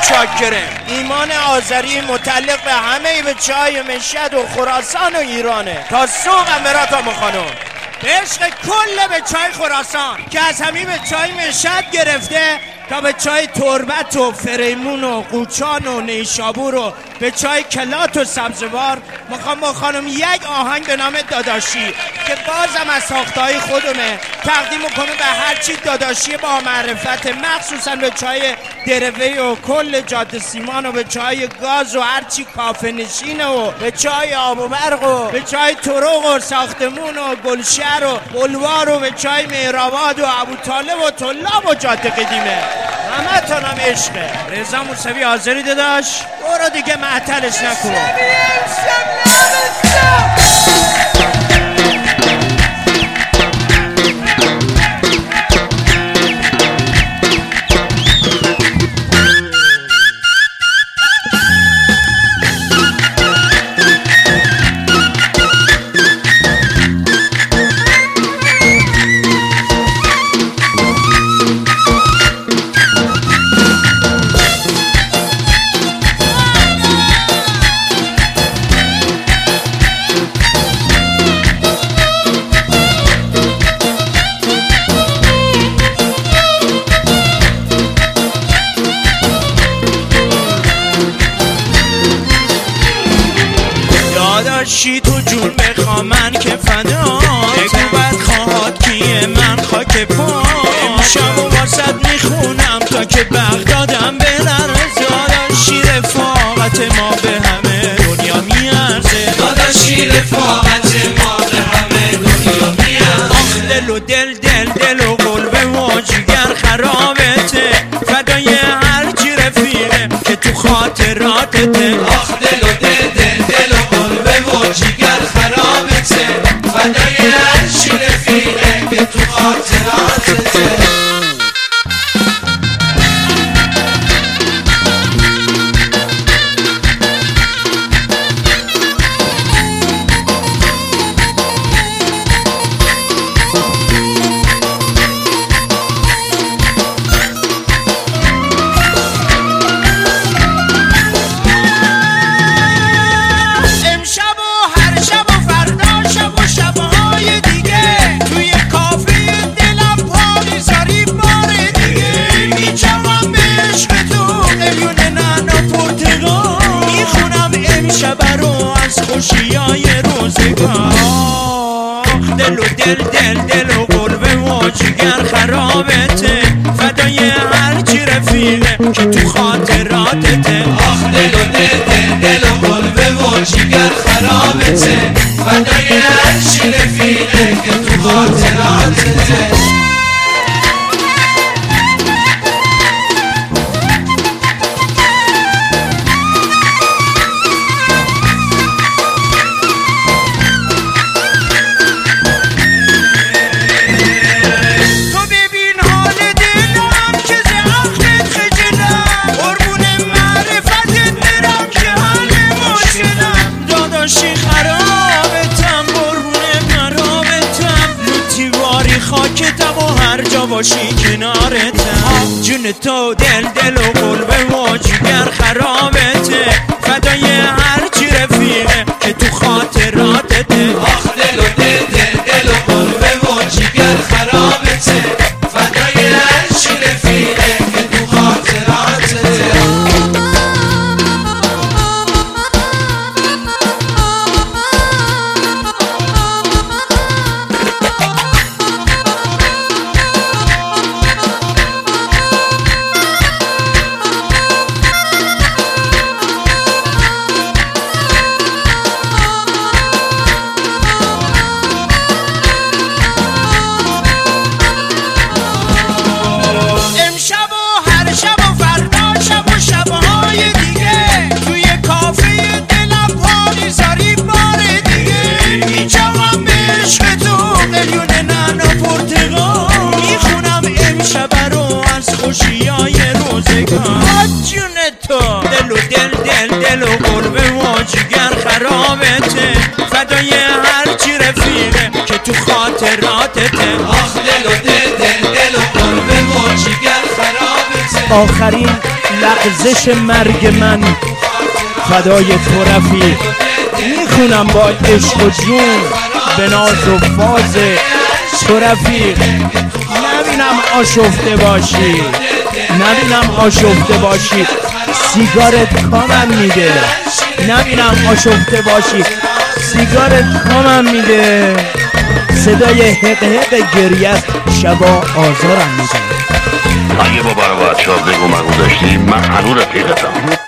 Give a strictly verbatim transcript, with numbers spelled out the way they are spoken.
چاک گرفت. ایمان آذری متعلق به همه به چای مشهد و خراسان و ایرانه تا سوق امرات آقا خانم. به عشق کل به چای خراسان که از همین به چای مشهد گرفته تا به چای تربت و فریمون و قوچان و نیشابور و به چای کلات و سبزوار. میخوام با خانم یک آهنگ به نام داداشی که بازم از ساختهای خودمه تقدیم کنم به هر چی داداشی با معرفت، مخصوصا به چای دروی و کل جاده سیمان و به چای گاز و هر چی کافه نشینه و به چای آب و برق و به چای طرق و ساختمون و گلشهر و بلوار و به چای مهرآباد و ابوطالب و طلاب و جاده قدیمه. همه تانم عشقه. رضا موسوی حاضری داداش؟ برو دیگه معطلش نکن. داداشی تو جون بخوام من که فدا بگو بد خواهد کیه من خاک پا امشب و واسد میخونم تا که بغدادم بلرزه. داداشی رفاقت ما به همه دنیا میارزه. داداشی رفاقت ما به همه دنیا میارزه. آخ دل و دل دل دل و قلب و جگر خرابته فدای هرچی رفیقه که تو خاطراتته. آخ دل و دل دل دل و قلب و جگر خرابته فدای هرچی رفیقه که تو خاطراتته. خوشیای روزگار. آخ دل و دل دل دل و قلب و جگر خرابته فدای هرچی رفیقه که تو خاطراتته. آخ دل و دل دل دل و قلب و جگر خرابته فدای هرچی رفیقه که تو خاطراتته. داداشی خرابتم قربون مرابتم لوتی واری خاکتم و هر جا باشی کنارتم. جون تو دل دل و قلب و جگر خرابته فدای هرچی رفیقه که تو خاطراتته. آخ دل و دل دل دل و قلب و جگر خرابته فدای هرچی رفیقه که تو خاطراتته. خوشیای روزگار. جون تو دل و دل دل دل و قلب و جگر خرابته فدای هرچی رفیقه که تو خاطراتته. آخ دل و دل دل دل و قلب و جگر خرابته. آخرین لغزش مرگ من فدای تو رفیق. میخونم با عشق و جون به ناز و فاز تو رفیق. نبینم آشفته باشی، نبینم آشفته باشی، سیگارت کامم میده. نبینم آشفته باشی، سیگارت کامم میده. صدای حق حق گریت شبا آزارم میده. اگه با برای بچه ها بگو مگو داشتی من هنو رفیقتم.